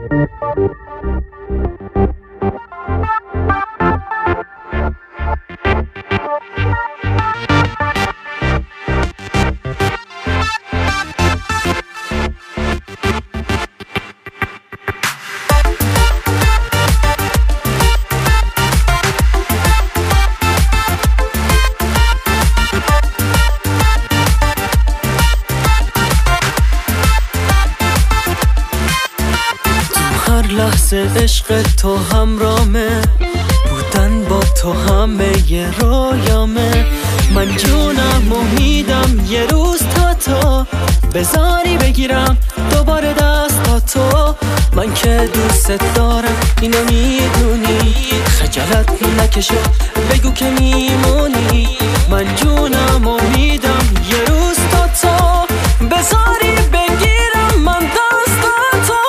لحظه عشق تو همرامه، بودن با تو همه ی رویامه. من جونم امیدم یه روز تو بذاری بگیرم دوباره دست تا تو. من که دوست دارم اینو میدونی، خجالت نکشو بگو که میمونی. من جونم امیدم یه روز تو بذاری بگیرم من دست تو.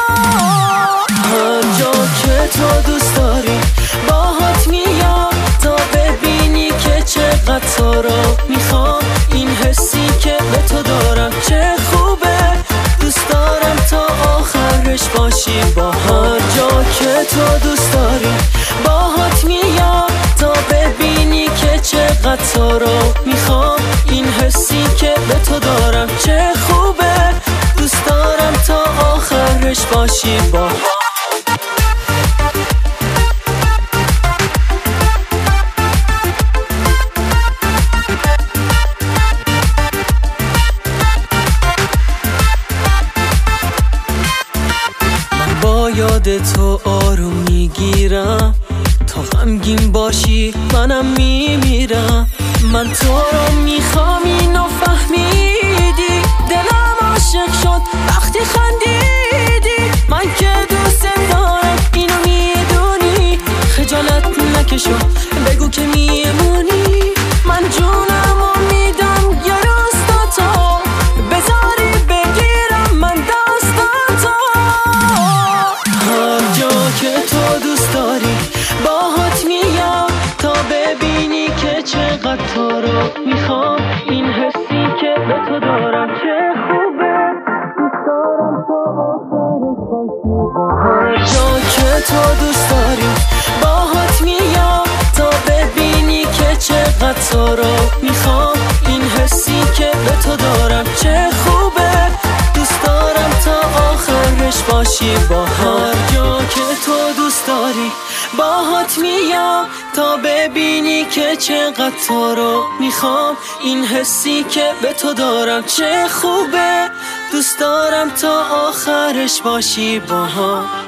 هر جا که تو دوست داری باهات میام تا ببینی که چقدر تو رو میخوام. این حسی که به تو دارم چه خوبه، دوست دارم تا آخرش باشی با هر جا که تو دوست داری باهات میام تا ببینی که چقدر تو رو میخوام. این حسی که به تو دارم چه خوبه، دوست دارم تا آخرش باشی با یاد تو آروم میگیرم، تا غمگین باشی منم میمیرم. من تو رو میخوام اینو فهمیدی، دلم عاشق شد وقتی خندیدی. من که دوست دارم اینو میدونی، خجالت نکشو بگو که میمونی. من جونم امیدم یه روز تو بذاری بگیرم من دست تو. هر جا که تو دوست داری باهات میام تا ببینی که چقدر تو رو میخوام. این حسی که به تو دارم چه خوبه، دوست دارم تا آخرش باشی. هر جا که تو دوست داری باهات میام تا ببینی که چقدر تو رو میخوام. این حسی که به تو دارم چه خوبه، دوست دارم تا آخرش باشی با هر جا که تو دوست داری باهات میام تا ببینی که چقدر تو رو میخوام. این حسی که به تو دارم چه خوبه، دوست دارم تا آخرش باشی با هم.